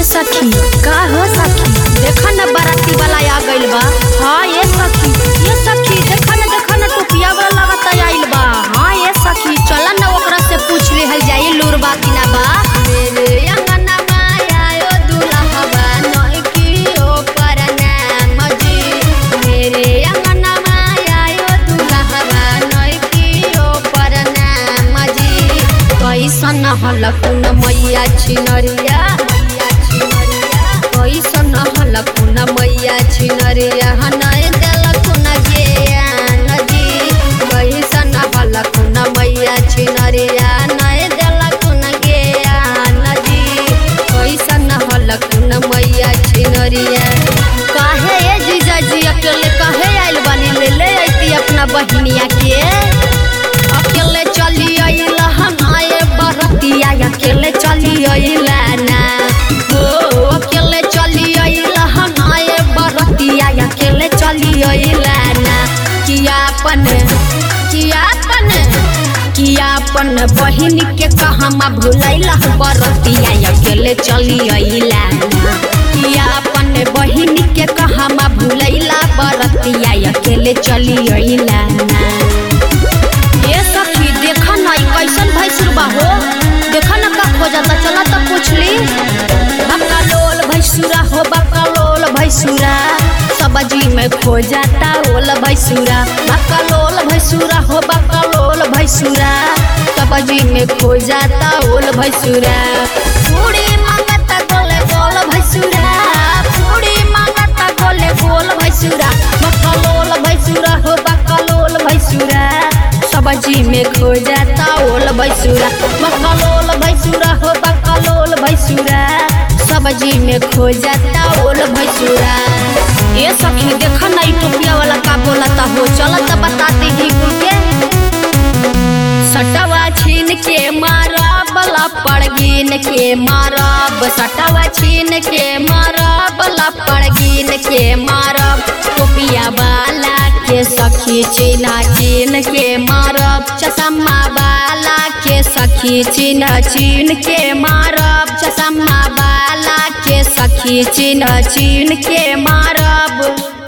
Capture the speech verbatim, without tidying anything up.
ये सखी का हो सखी देखा न बाराती वाला आ गइल बा। हाँ ये सखी ये सखी देखा न देखा न टोपिया वाला लगता आइल बा। हाँ ये सखी चला न ओकरा से पूछ लेहल जाई लूर बा कि ना बा। मेरे अंगना में आयो दुल्हवा नई की ओ परनाम जी। मेरे अंगना में आयो दुल्हवा नई की ओ परनाम जी। कैसन हलकुन मैया छिनरिया कैसन हलकुन मैया छिनरिया नय देलकुन ज्ञान जी। कैसन हलकुन मैया छिनरिया नय देलकुन ज्ञान जी। कैसन हलकुन मैया छिनरिया। काहे ये जीजा जी अकेले काहे आइल बानी ले ले अइती अपना बहिनिया के। अकेले चली अइला हमारे बरतिया अकेले चली अइला ना हो। अकेले चली अइला हमारे बरतिया अकेले चली अइला ना। कियापन कियापन कियापन बहिन के कहमा भुलैला बरतिया अकेले चली अइला ना। कियापन बहिन के कहमा भुलैला बरतिया अकेले चली अइला ना। ये सखी देखा ना कैसन भैंसुर बा हो। देखा ना का खो जाता चला तो पूछ ली। बकलोल भैंसुरा हो बकलोल भैंसुरा सब्जी में खो जाता ओल भैंसुरा। बकलोल भैंसुरा हो बकलोल भैंसुरा सब्जी में खो जाता ओल भैंसुरा। पूरी मांगता गोले गोल भैंसुरा पूरी मांगता गोले गोल भैंसुरा। बकलोल भैंसुरा हो बकलोल भैंसुरा सब्जी में खो जाता ओल भैंसुरा। बकलोल भैंसुरा हो बकलोल भैंसुरा सब्जी में खो जाता ओल भैंसुरा। ये सखी देखा ना टोपिया वाला का बोलता हो चलता बताते ही कुल के। सटवा छीन के मारब लपड़गीन के मारब। सटवा छीन के मारब लपड़गीन के मारब। टोपिया वाला के सखी चिन्ह चिन्ह के मारब। चश्मा वाला के सखी चिन्ह चिन्ह के मारब। चश्मा वाला के सखी चिन्ह चिन्ह के मारब।